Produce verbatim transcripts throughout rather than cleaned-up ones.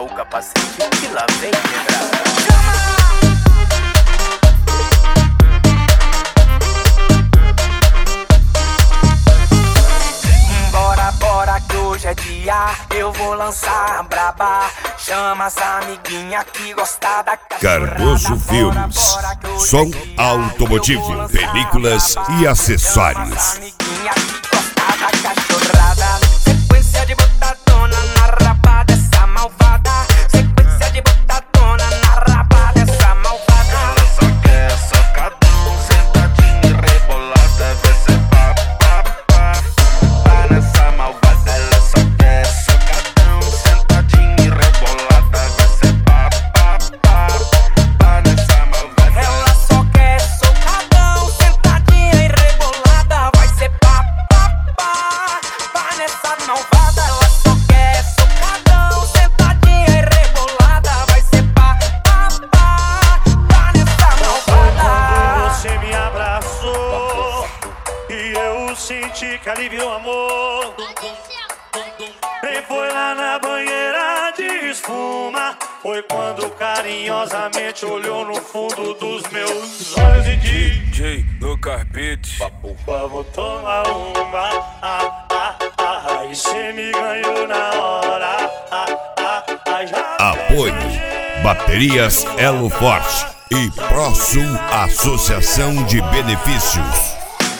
o capacete que lá vem quebrada. Bora, bora que hoje é dia, eu vou lançar a braba. Chama as amiguinha que gosta da cachorrada. Cardoso Filmes, som automotivo, películas e acessórios. Amiguinha que gosta da cachorrada. Sequência de botadona na raba dessa malvada. Sequência de botadona na raba dessa malvada. Ela só quer socadão, sentadinha e rebolada. Vai ser pá, pá, pá, pá nessa malvada. Ela só quer socadão, sentadinha e rebolada. Vai ser pá, pá, pá, pá nessa malvada. Ela só quer socadão, sentadinha e rebolada. Vai ser pá, pá, pá, pá nessa malvada. Ela só quer socadão, sentadinha e rebolada. Vai ser pá, pá, pá, pá nessa malvada. Você me abraçou e eu senti que alivio o amor. E foi lá na banheira de espuma. Foi quando carinhosamente olhou no fundo dos meus olhos e disse: D J no carpete, vamos tomar uma. Ah, ah, ah, e cê me ganhou na hora. Ah, ah, ah, já Apoio Baterias Elo Forte e ProSul Associação de Benefícios.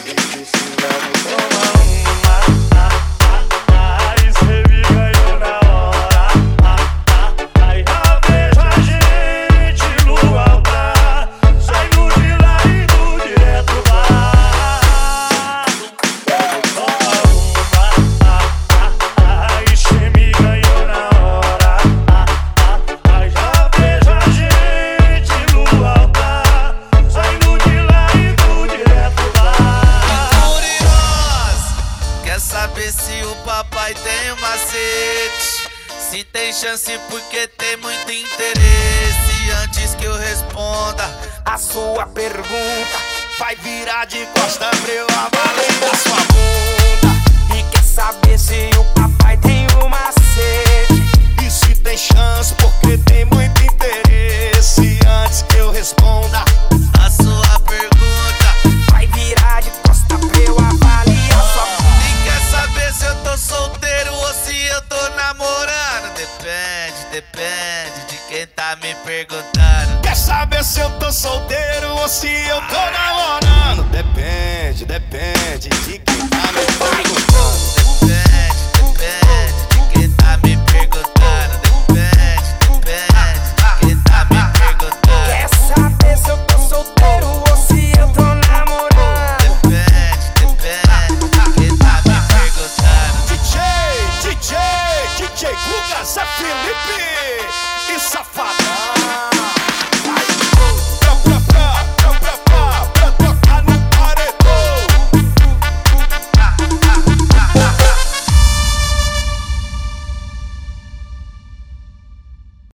Saber se o papai tem um macete, se tem chance porque tem muito interesse. Antes que eu responda A sua pergunta, vai virar de costa pra eu avaliar sua bunda. E quer saber se o papai tem um macete, e se tem chance porque tem muito interesse. Antes que eu responda a sua pergunta, vai virar de costa pra eu avaliar sua bunda. saber se eu tô solteiro ou se eu tô namorando. Depende, depende de quem tá me perguntando. Quer saber se eu tô solteiro ou se eu tô namorando? Depende, depende de quem tá me perguntando. Depende, depende de quem tá me perguntando. Depende, depende de quem tá me perguntando. Quer saber se eu tô solteiro ou se eu tô namorando? Depende, depende de quem tá me perguntando. D J, D J, D J Guga, Zé Felipe e Safadão.